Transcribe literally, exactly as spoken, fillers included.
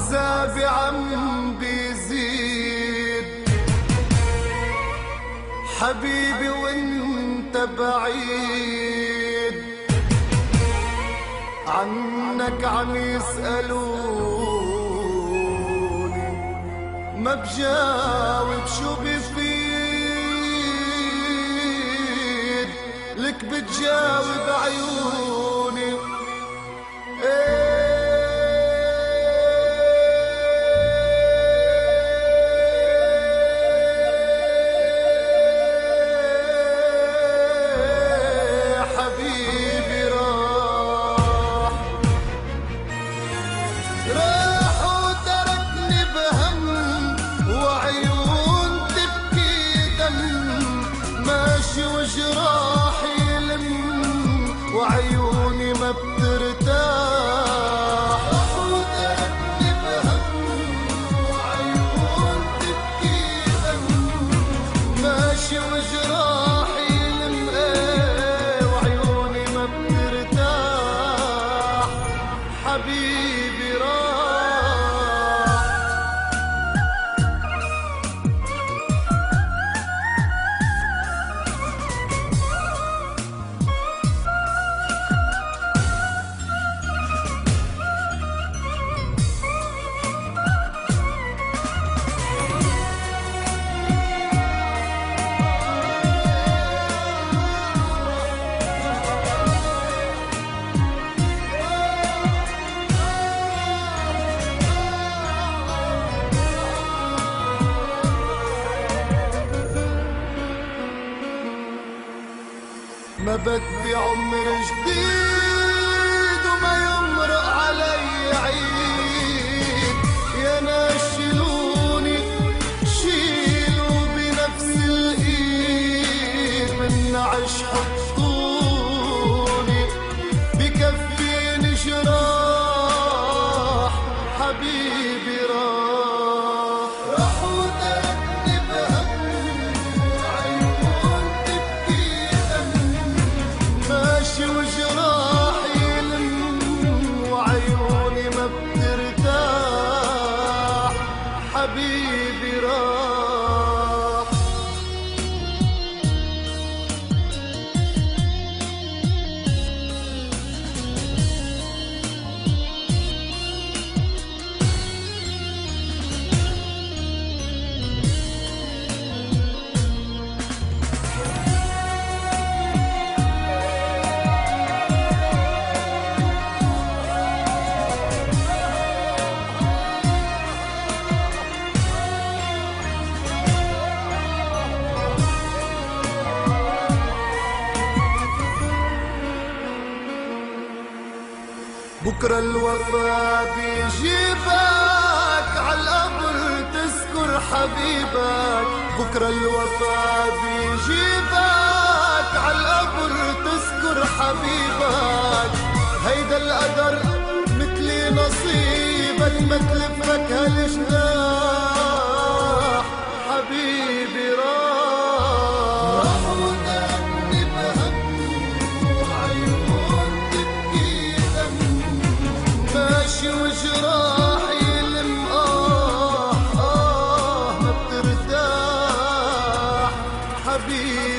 عذابي عم بيزيد حبيبي وانت بعيد، عنك عم يسألوني ما بجاوب شو بيفيد، لك بتجاوب عيوني. ايه وجراحي يلم وعيوني ما بترتاح، وتركني بهم وعيون تبكي دم، ماشي وجراحي يلم ايه وعيوني ما بترتاح، حبيبي راح. ما بدي عمر جديد وما يمرق علي عيد، يا ناس شيلوني شيلوا بنفس الايد، من عش حطوني بكفيني جراح، حبيبي راح راح وتركني بهم وعيون تبكي وجراحي يلم وعيوني ما بترتاح، حبيبي راح. بكرة الوفا بيجيبك عالقبر تذكر حبيبك، بكرة الوفا بيجيبك عالقبر تذكر حبيبك، هيدا القدر مثلي نصيبك ما تلفك هالجناح، حبيبي راح وتركني بهم وعيون تبكي دم، ماشي وجراحي يلم آه آه ما بترتاح، حبيبي